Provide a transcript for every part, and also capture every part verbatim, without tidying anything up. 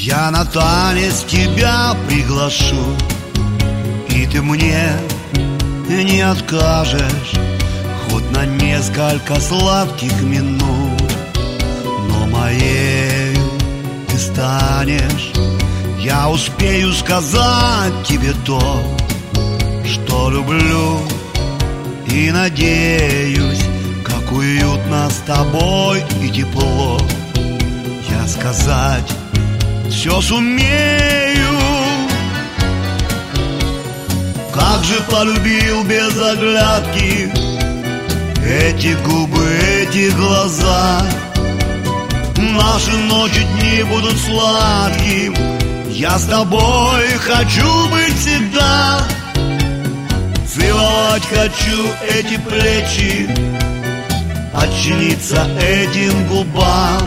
Я на танец тебя приглашу, и ты мне не откажешь, хоть на несколько сладких минут. Но моею ты станешь, я успею сказать тебе то, что люблю и надеюсь, как уютно с тобой и тепло. Я сказать все сумею. Как же полюбил без оглядки эти губы, эти глаза. Наши ночи, дни будут сладким, я с тобой хочу быть всегда. Целовать хочу эти плечи, подчиниться этим губам.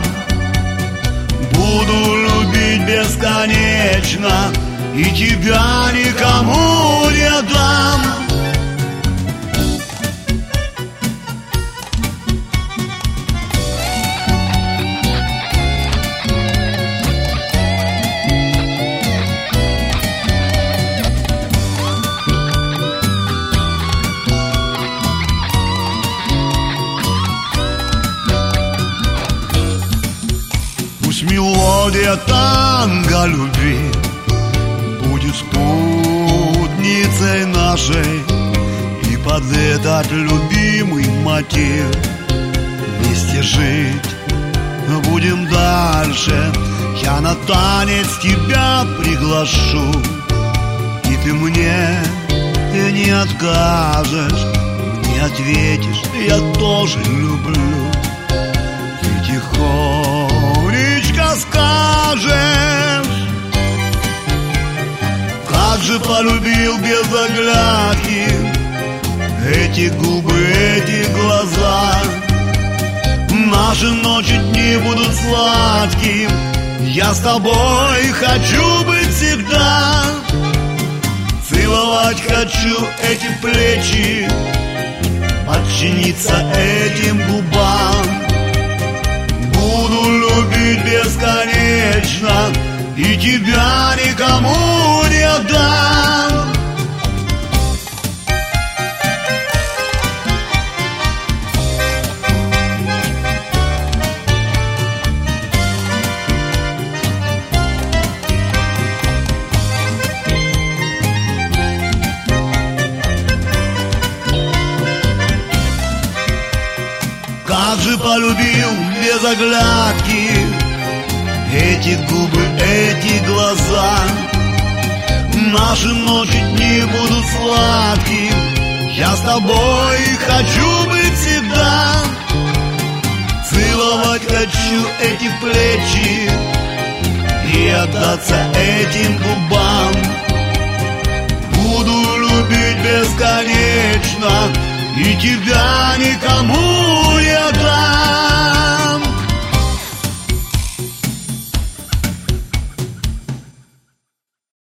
Буду любить бесконечно, и тебя никому не отдам. Мелодия танго любви будет спутницей нашей, и под этот любимый мотив вместе жить будем дальше. Я на танец тебя приглашу, и ты мне не откажешь, не ответишь, я тоже люблю. Ты тихонечко скажешь, как же полюбил без оглядки эти губы, эти глаза. Наши ночи, дни будут сладким, я с тобой хочу быть всегда. Целовать хочу эти плечи, подчиниться этим губам. Буду любить бесконечно, и тебя никому не отдам. Как же полюбил без оглядки эти губы, эти глаза. Наши ночи, дни будут сладким, я с тобой хочу быть всегда. Целовать хочу эти плечи и отдаться этим губам. Буду любить бесконечно, и тебя никому не отдам.